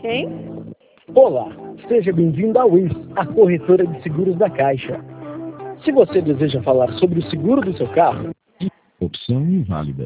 Quem? Olá, seja bem-vindo à WIS, a corretora de seguros da Caixa. Se você deseja falar sobre o seguro do seu carro, Opção inválida.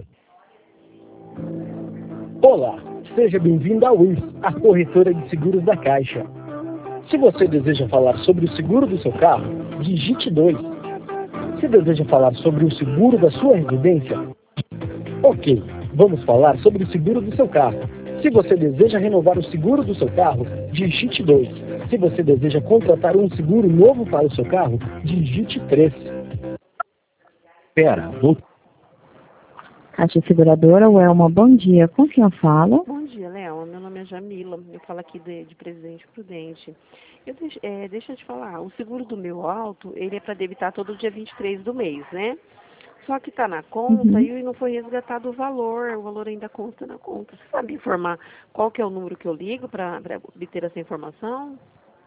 olá, seja bem-vindo à WIS, a corretora de seguros da Caixa. Se você deseja falar sobre o seguro do seu carro, digite 2. Se deseja falar sobre o seguro da sua residência, ok, vamos falar sobre o seguro do seu carro. Se você deseja renovar o seguro do seu carro, digite 2. Se você deseja contratar um seguro novo para o seu carro, digite 3. Pera, vou... Caixa Seguradora, Welma, bom dia. Com quem eu falo? Bom dia, Léo. Meu nome é Jamila. Eu falo aqui de Presidente Prudente. Deixa eu te falar, o seguro do meu auto, ele é para debitar todo dia 23 do mês, né? Só que está na conta e não foi resgatado o valor ainda consta na conta. Você sabe informar qual que é o número que eu ligo para obter essa informação?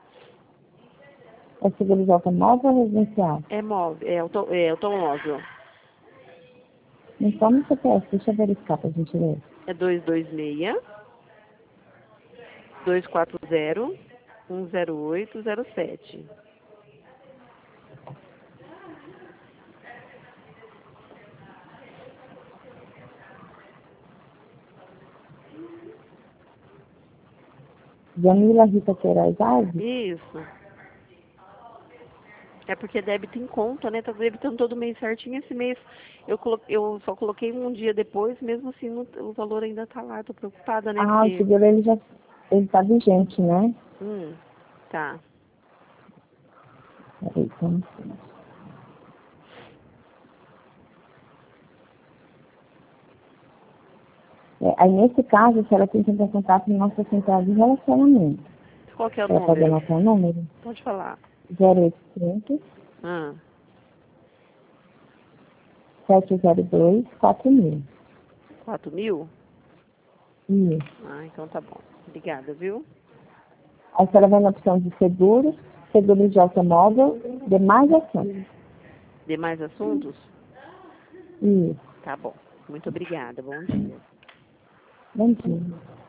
É seguro de automóvel ou residencial? É móvel, é automóvel. Me toma o CPF, deixa eu verificar pra gente ver. É 226-240-10807. Jamila Rita Queiroz Alves? Isso. É porque é débito em conta, né? Tá debitando todo mês certinho. Esse mês eu só coloquei um dia depois, mesmo assim o valor ainda tá lá. Tô preocupada, né? Ah, o seguro ele tá vigente, né? Tá. Peraí, como assim? Aí, nesse caso, a senhora tem que entrar em contato com nossa central de relacionamento. Qual que é o Ela pode número? anotar o número? Pode falar. 0800 Ah, 702 4000. 4.000? Isso. Ah, então tá bom. Obrigada, viu? Aí a senhora vai na opção de seguro, seguro de automóvel, demais ações. Demais assuntos? Isso. Tá bom. Muito obrigada. Bom dia. Bom dia.